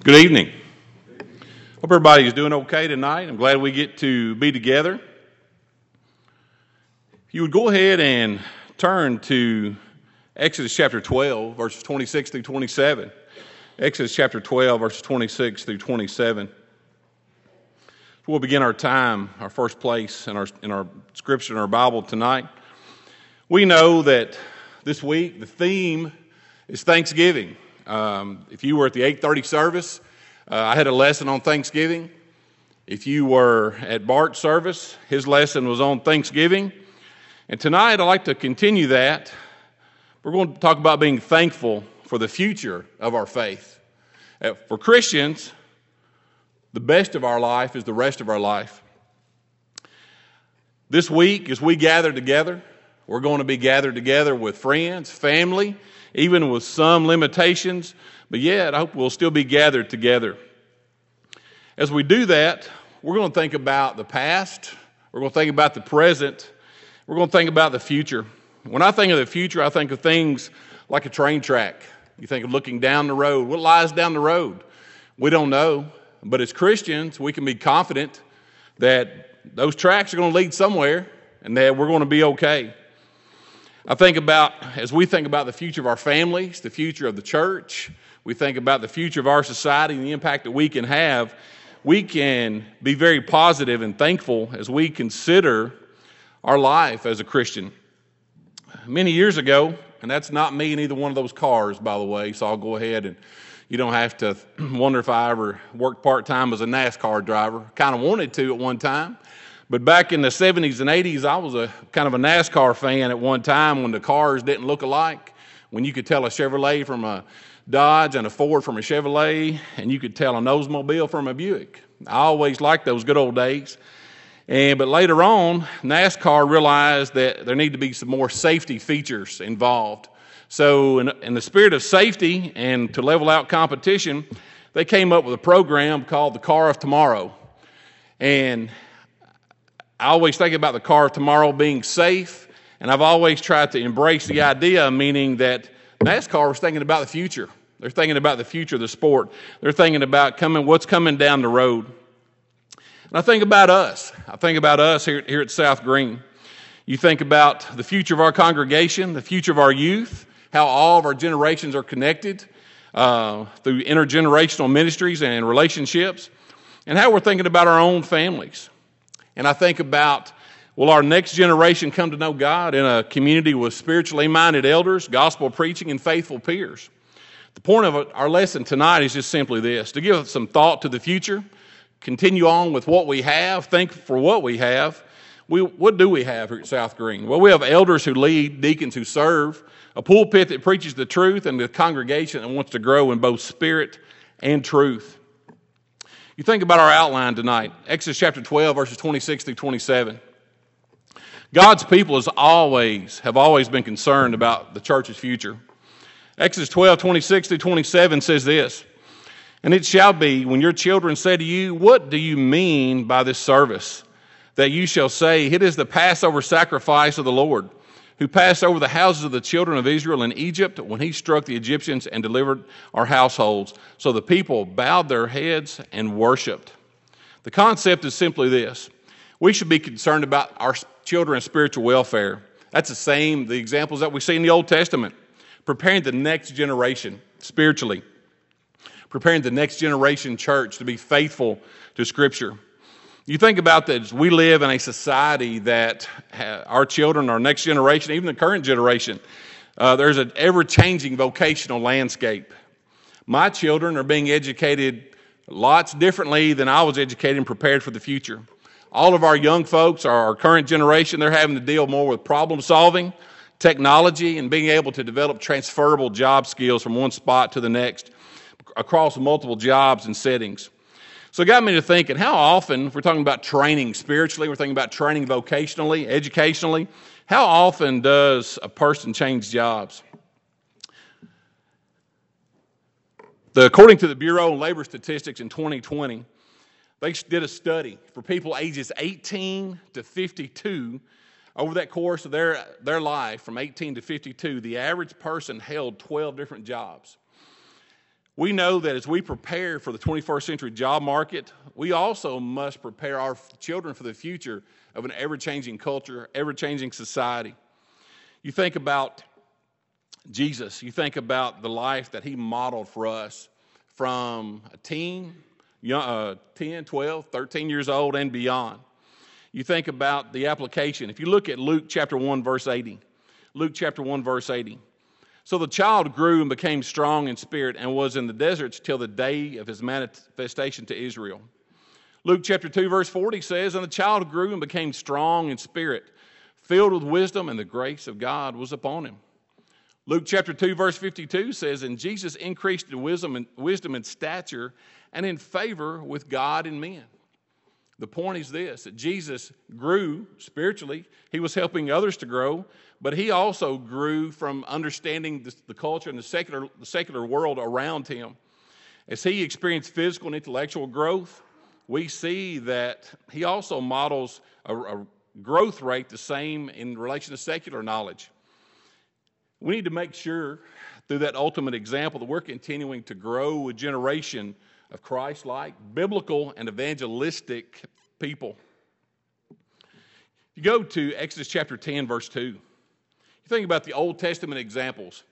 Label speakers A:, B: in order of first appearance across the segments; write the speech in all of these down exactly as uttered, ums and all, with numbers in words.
A: Good evening. Hope everybody is doing okay tonight. I'm glad we get to be together. If you would go ahead and turn to Exodus chapter twelve, verses twenty-six through twenty-seven. Exodus chapter twelve, verses twenty-six through twenty-seven. We'll begin our time, our first place in our in our scripture in our Bible tonight. We know that this week the theme is Thanksgiving. Um, if you were at the eight thirty service, uh, I had a lesson on Thanksgiving. If you were at Bart's service, his lesson was on Thanksgiving. And tonight I'd like to continue that. We're going to talk about being thankful for the future of our faith. Uh, for Christians, the best of our life is the rest of our life. This week, as we gather together, we're going to be gathered together with friends, family, even with some limitations, but yet I hope we'll still be gathered together. As we do that, we're going to think about the past, we're going to think about the present, we're going to think about the future. When I think of the future, I think of things like a train track. You think of looking down the road. What lies down the road? We don't know, but as Christians, we can be confident that those tracks are going to lead somewhere and that we're going to be okay. I think about, as we think about the future of our families, the future of the church, we think about the future of our society and the impact that we can have, we can be very positive and thankful as we consider our life as a Christian. Many years ago, and that's not me in either one of those cars, by the way, so I'll go ahead and you don't have to wonder if I ever worked part-time as a NASCAR driver. Kind of wanted to at one time. But back in the seventies and eighties, I was a kind of a NASCAR fan at one time when the cars didn't look alike, when you could tell a Chevrolet from a Dodge and a Ford from a Chevrolet, and you could tell an Oldsmobile from a Buick. I always liked those good old days. And but later on, NASCAR realized that there needed to be some more safety features involved. So in, in the spirit of safety and to level out competition, they came up with a program called the Car of Tomorrow. And I always think about the car of tomorrow being safe, and I've always tried to embrace the idea, meaning that NASCAR was thinking about the future. They're thinking about the future of the sport. They're thinking about coming, what's coming down the road. And I think about us. I think about us here, here at South Green. You think about the future of our congregation, the future of our youth, how all of our generations are connected uh, through intergenerational ministries and relationships, and how we're thinking about our own families. And I think about, will our next generation come to know God in a community with spiritually minded elders, gospel preaching, and faithful peers? The point of our lesson tonight is just simply this, to give some thought to the future, continue on with what we have, think for what we have. We, what do we have here at South Green? Well, we have elders who lead, deacons who serve, a pulpit that preaches the truth, and a congregation that wants to grow in both spirit and truth. You think about our outline tonight, Exodus chapter twelve, verses twenty-six through twenty-seven. God's people has always, have always been concerned about the church's future. Exodus twelve, twenty-six through twenty-seven says this, "And it shall be, when your children say to you, 'What do you mean by this service?' that you shall say, 'It is the Passover sacrifice of the Lord, who passed over the houses of the children of Israel in Egypt when he struck the Egyptians and delivered our households.' So the people bowed their heads and worshiped." The concept is simply this. We should be concerned about our children's spiritual welfare. That's the same, the examples that we see in the Old Testament. Preparing the next generation spiritually. Preparing the next generation church to be faithful to Scripture. You think about that, we live in a society that our children, our next generation, even the current generation, uh, there's an ever-changing vocational landscape. My children are being educated lots differently than I was educated and prepared for the future. All of our young folks, our current generation, they're having to deal more with problem solving, technology, and being able to develop transferable job skills from one spot to the next across multiple jobs and settings. So it got me to thinking, how often, if we're talking about training spiritually, we're thinking about training vocationally, educationally, how often does a person change jobs? The, according to the Bureau of Labor Statistics in twenty twenty, they did a study for people ages eighteen to fifty-two. Over that course of their, their life, from eighteen to fifty-two, the average person held twelve different jobs. We know that as we prepare for the twenty-first century job market, we also must prepare our children for the future of an ever-changing culture, ever-changing society. You think about Jesus, you think about the life that he modeled for us from a teen, young, uh, ten, twelve, thirteen years old and beyond. You think about the application. If you look at Luke chapter one, verse eighty, Luke chapter one, verse eighty. So the child grew and became strong in spirit and was in the deserts till the day of his manifestation to Israel. Luke chapter two, verse forty says, and the child grew and became strong in spirit, filled with wisdom, and the grace of God was upon him. Luke chapter two, verse fifty-two says, and Jesus increased in wisdom and wisdom and stature and in favor with God and men. The point is this, that Jesus grew spiritually. He was helping others to grow, but he also grew from understanding the, the culture and the secular, the secular world around him. As he experienced physical and intellectual growth, we see that he also models a, a growth rate the same in relation to secular knowledge. We need to make sure through that ultimate example that we're continuing to grow a generation of Christ-like, biblical, and evangelistic people. You go to Exodus chapter ten, verse two. You think about the Old Testament examples.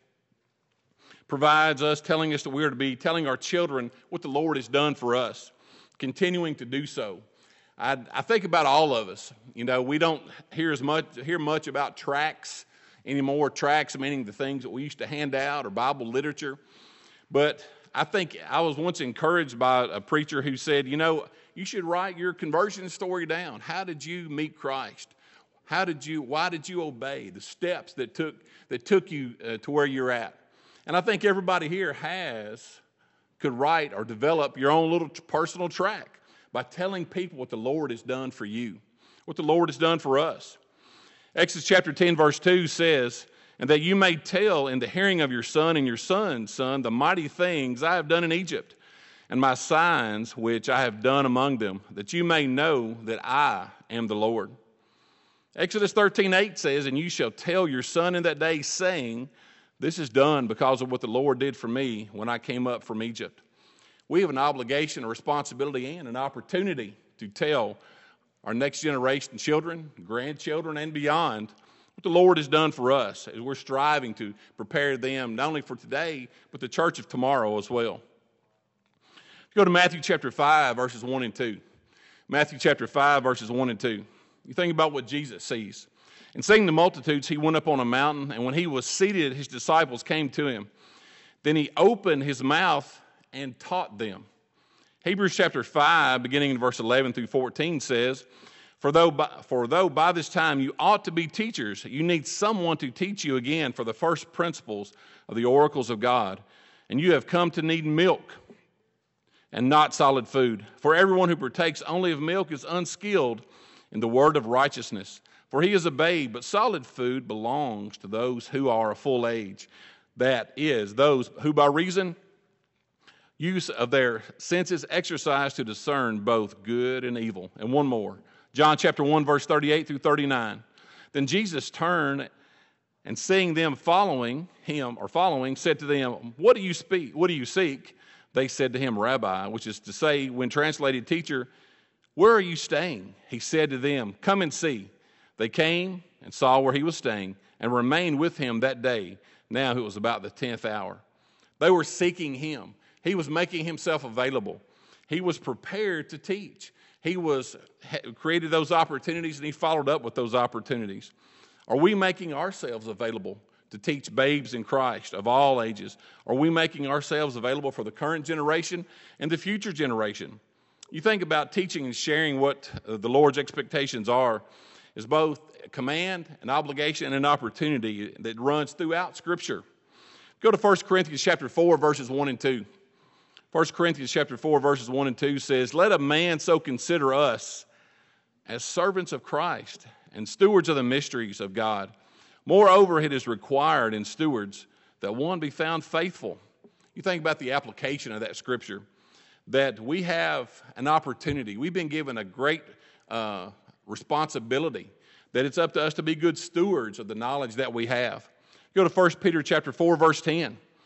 A: Provides us, telling us that we are to be telling our children what the Lord has done for us, continuing to do so. I, I think about all of us. You know, we don't hear as much hear much about tracts anymore. Tracts meaning the things that we used to hand out or Bible literature. But I think I was once encouraged by a preacher who said, you know, you should write your conversion story down. How did you meet Christ? How did you, why did you obey? The steps that took that took you uh, to where you're at. And I think everybody here has, could write or develop your own little personal track by telling people what the Lord has done for you, what the Lord has done for us. Exodus chapter ten, verse two says, and that you may tell in the hearing of your son and your son's son the mighty things I have done in Egypt, and my signs which I have done among them, that you may know that I am the Lord. Exodus thirteen, eight says, and you shall tell your son in that day, saying, this is done because of what the Lord did for me when I came up from Egypt. We have an obligation, a responsibility, and an opportunity to tell our next generation, children, grandchildren, and beyond, what the Lord has done for us as we're striving to prepare them not only for today, but the church of tomorrow as well. Go to Matthew chapter five, verses one and two. Matthew chapter five, verses one and two. You think about what Jesus sees. And seeing the multitudes, he went up on a mountain, and when he was seated, his disciples came to him. Then he opened his mouth and taught them. Hebrews chapter five, beginning in verse eleven through fourteen says, For though, by, for though by this time you ought to be teachers, you need someone to teach you again for the first principles of the oracles of God. And you have come to need milk and not solid food. For everyone who partakes only of milk is unskilled in the word of righteousness. For he is a babe, but solid food belongs to those who are of full age. That is, those who by reason use of their senses exercise to discern both good and evil. And one more. John chapter one, verse thirty-eight through thirty-nine. Then Jesus turned and seeing them following him or following, said to them, What do you speak? What do you seek? They said to him, Rabbi, which is to say, when translated, teacher, where are you staying? He said to them, Come and see. They came and saw where he was staying and remained with him that day. Now it was about the tenth hour. They were seeking him. He was making himself available. He was prepared to teach. He was created those opportunities, and he followed up with those opportunities. Are we making ourselves available to teach babes in Christ of all ages? Are we making ourselves available for the current generation and the future generation? You think about teaching and sharing what the Lord's expectations are is both a command, an obligation, and an opportunity that runs throughout Scripture. Go to First Corinthians chapter four, verses one and two. First Corinthians chapter four, verses one and two says, Let a man so consider us as servants of Christ and stewards of the mysteries of God. Moreover, it is required in stewards that one be found faithful. You think about the application of that Scripture, that we have an opportunity. We've been given a great uh, responsibility, that it's up to us to be good stewards of the knowledge that we have. Go to First Peter chapter four, verse ten.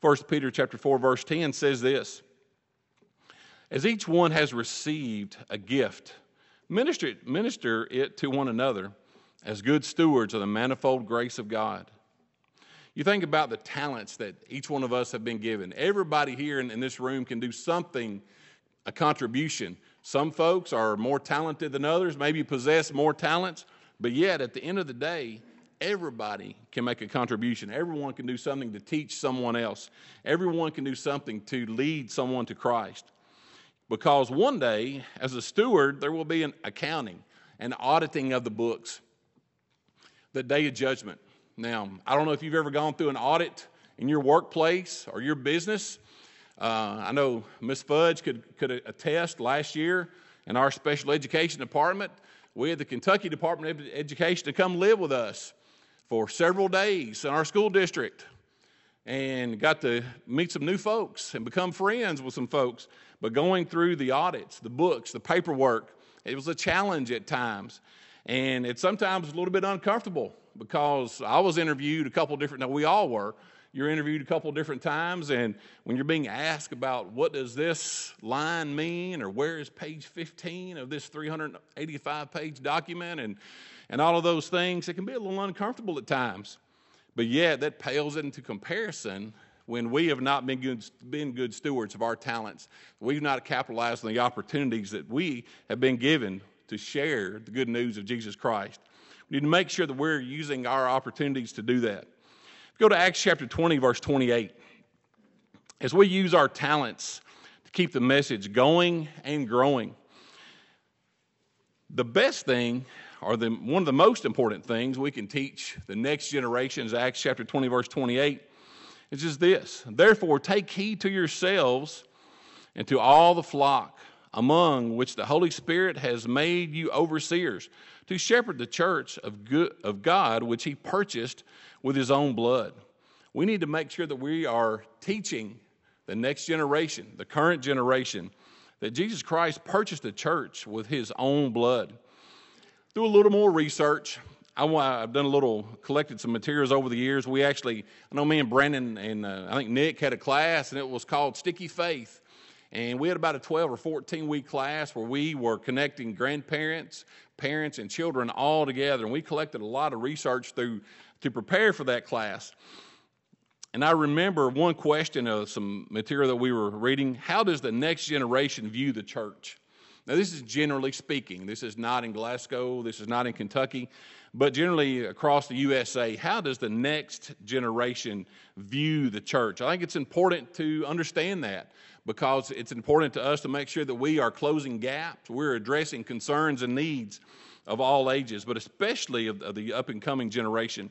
A: First Peter chapter four, verse ten says this: as each one has received a gift, minister it, minister it to one another as good stewards of the manifold grace of God. You think about the talents that each one of us have been given. Everybody here in, in this room can do something, a contribution. Some folks are more talented than others, maybe possess more talents, but yet at the end of the day, everybody can make a contribution. Everyone can do something to teach someone else. Everyone can do something to lead someone to Christ. Because one day, as a steward, there will be an accounting, an auditing of the books, the day of judgment. Now, I don't know if you've ever gone through an audit in your workplace or your business. Uh, I know Miss Fudge could, could attest last year in our special education department, we had the Kentucky Department of Education to come live with us for several days in our school district and got to meet some new folks and become friends with some folks. But going through the audits, the books, the paperwork, it was a challenge at times. And it sometimes was a little bit uncomfortable because I was interviewed a couple different, no, we all were. You're interviewed a couple different times, and when you're being asked about what does this line mean or where is page fifteen of this three hundred eighty-five page document and, and all of those things, it can be a little uncomfortable at times. But yet that pales into comparison when we have not been good, been good stewards of our talents. We've not capitalized on the opportunities that we have been given to share the good news of Jesus Christ. We need to make sure that we're using our opportunities to do that. Go to Acts chapter twenty, verse twenty-eight. As we use our talents to keep the message going and growing, the best thing, or the, one of the most important things we can teach the next generation, is Acts chapter twenty, verse twenty-eight, is just this: therefore take heed to yourselves and to all the flock, among which the Holy Spirit has made you overseers, to shepherd the church of good, of God, which he purchased with his own blood. We need to make sure that we are teaching the next generation, the current generation, that Jesus Christ purchased the church with his own blood. Do a little more research. I, I've done a little, collected some materials over the years. We actually, I know me and Brandon and uh, I think Nick had a class, and it was called Sticky Faith. And we had about a twelve or fourteen week class where we were connecting grandparents, parents, and children all together. And we collected a lot of research through to prepare for that class. And I remember one question of some material that we were reading: how does the next generation view the church? Now, this is generally speaking. This is not in Glasgow. This is not in Kentucky. But generally across the U S A, how does the next generation view the church? I think it's important to understand that, because it's important to us to make sure that we are closing gaps. We're addressing concerns and needs of all ages, but especially of, of the up-and-coming generation.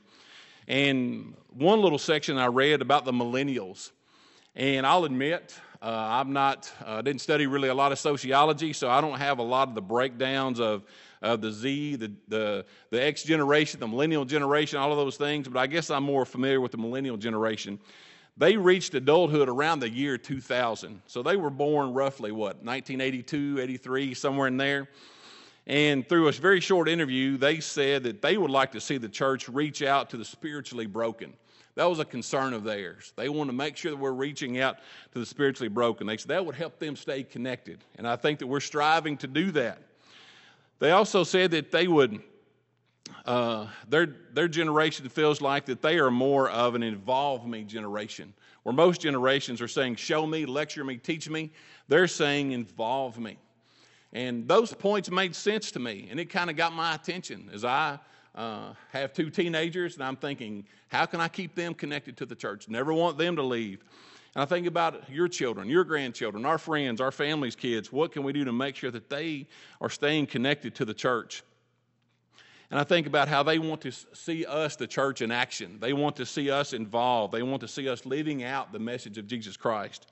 A: And one little section I read about the millennials. And I'll admit, uh, I'm not, uh, didn't study really a lot of sociology, so I don't have a lot of the breakdowns of, of the Z, the, the, the X generation, the millennial generation, all of those things, but I guess I'm more familiar with the millennial generation. They reached adulthood around the year two thousand. So they were born roughly, what, nineteen eighty-two, eighty-three, somewhere in there. And through a very short interview, they said that they would like to see the church reach out to the spiritually broken. That was a concern of theirs. They want to make sure that we're reaching out to the spiritually broken. They said that would help them stay connected. And I think that we're striving to do that. They also said that they would, uh, their, their generation feels like that they are more of an involve me generation. Where most generations are saying, show me, lecture me, teach me. They're saying, involve me. And those points made sense to me. And it kind of got my attention as I uh, have two teenagers, and I'm thinking, how can I keep them connected to the church? Never want them to leave. And I think about your children, your grandchildren, our friends, our family's kids. What can we do to make sure that they are staying connected to the church? And I think about how they want to see us, the church, in action. They want to see us involved. They want to see us living out the message of Jesus Christ.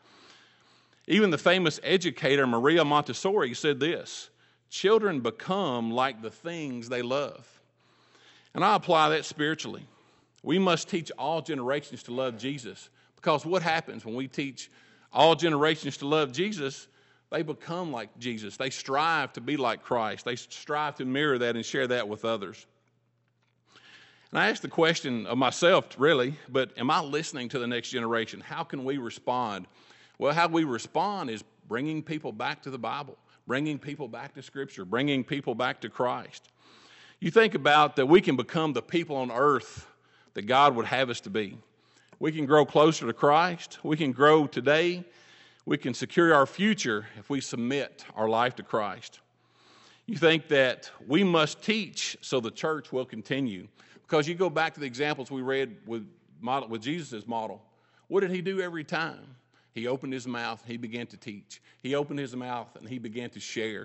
A: Even the famous educator Maria Montessori said this: children become like the things they love. And I apply that spiritually. We must teach all generations to love Jesus, because what happens when we teach all generations to love Jesus? They become like Jesus. They strive to be like Christ. They strive to mirror that and share that with others. And I ask the question of myself, really, but am I listening to the next generation? How can we respond? Well, how we respond is bringing people back to the Bible, bringing people back to Scripture, bringing people back to Christ. You think about that we can become the people on earth that God would have us to be. We can grow closer to Christ. We can grow today. We can secure our future if we submit our life to Christ. You think that we must teach so the church will continue. Because you go back to the examples we read with, model, with Jesus' model. What did he do every time? He opened his mouth, he began to teach. He opened his mouth and he began to share.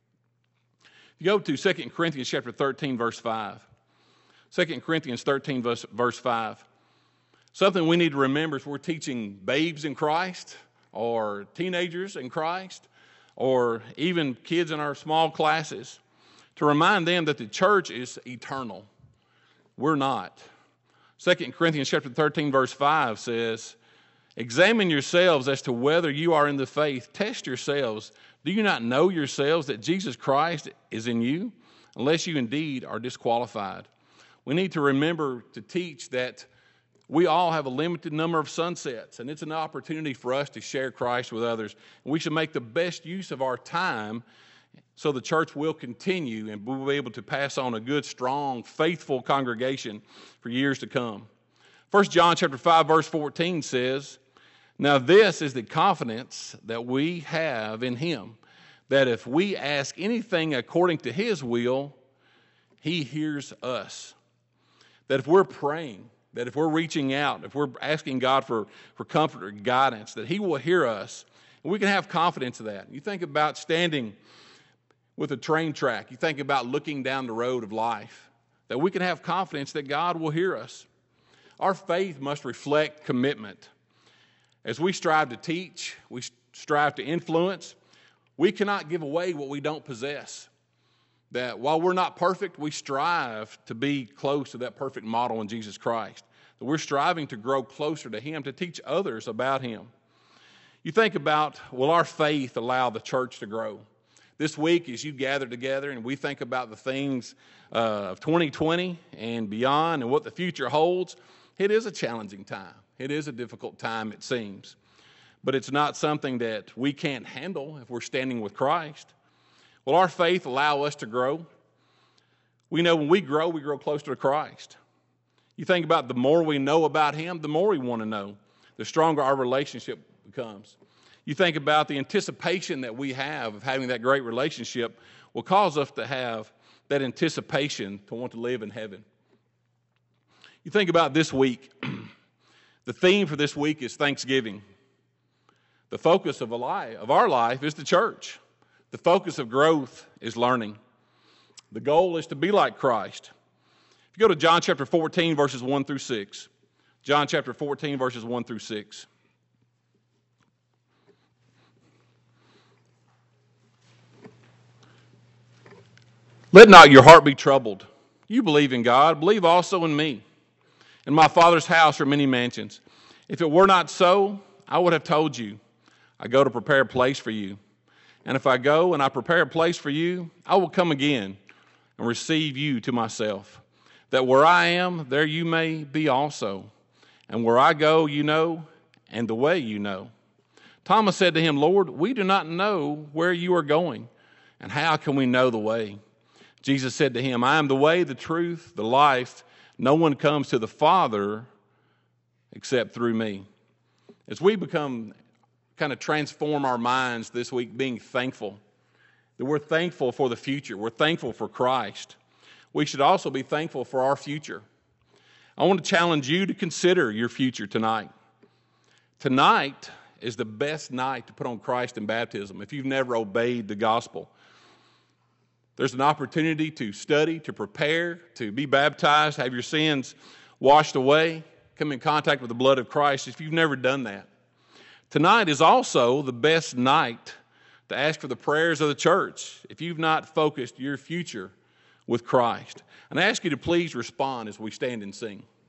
A: If you go to Second Corinthians chapter thirteen, verse five. Second Corinthians thirteen, verse, verse five. Something we need to remember is we're teaching babes in Christ or teenagers in Christ or even kids in our small classes to remind them that the church is eternal. We're not. Second Corinthians chapter thirteen, verse five says, examine yourselves as to whether you are in the faith. Test yourselves. Do you not know yourselves that Jesus Christ is in you, unless you indeed are disqualified? We need to remember to teach that we all have a limited number of sunsets, and it's an opportunity for us to share Christ with others. And we should make the best use of our time so the church will continue and we'll be able to pass on a good, strong, faithful congregation for years to come. First John chapter five, verse fourteen says, now this is the confidence that we have in him, that if we ask anything according to his will, he hears us. That if we're praying, that if we're reaching out, if we're asking God for, for comfort or guidance, that he will hear us. And we can have confidence of that. You think about standing with a train track. You think about looking down the road of life, that we can have confidence that God will hear us. Our faith must reflect commitment. As we strive to teach, we strive to influence, we cannot give away what we don't possess. That while we're not perfect, we strive to be close to that perfect model in Jesus Christ. That we're striving to grow closer to him, to teach others about him. You think about, will our faith allow the church to grow? This week, as you gather together and we think about the things uh, of twenty twenty and beyond and what the future holds, it is a challenging time. It is a difficult time, it seems. But it's not something that we can't handle if we're standing with Christ. Will our faith allow us to grow? We know when we grow, we grow closer to Christ. You think about the more we know about him, the more we want to know, the stronger our relationship becomes. You think about the anticipation that we have of having that great relationship will cause us to have that anticipation to want to live in heaven. You think about this week. The theme for this week is Thanksgiving. The focus of, a life, of our life is the church. The focus of growth is learning. The goal is to be like Christ. If you go to John chapter fourteen, verses one through six. John chapter fourteen, verses one through six. Let not your heart be troubled. You believe in God, believe also in me. In my Father's house are many mansions. If it were not so, I would have told you. I go to prepare a place for you. And if I go and I prepare a place for you, I will come again and receive you to myself, that where I am, there you may be also. And where I go, you know, and the way you know. Thomas said to him, Lord, we do not know where you are going, and how can we know the way? Jesus said to him, I am the way, the truth, the life. No one comes to the Father except through me. As we become, kind of transform our minds this week, being thankful, that we're thankful for the future. We're thankful for Christ. We should also be thankful for our future. I want to challenge you to consider your future tonight. Tonight is the best night to put on Christ in baptism if you've never obeyed the gospel. There's an opportunity to study, to prepare, to be baptized, have your sins washed away, come in contact with the blood of Christ if you've never done that. Tonight is also the best night to ask for the prayers of the church if you've not focused your future with Christ. And I ask you to please respond as we stand and sing.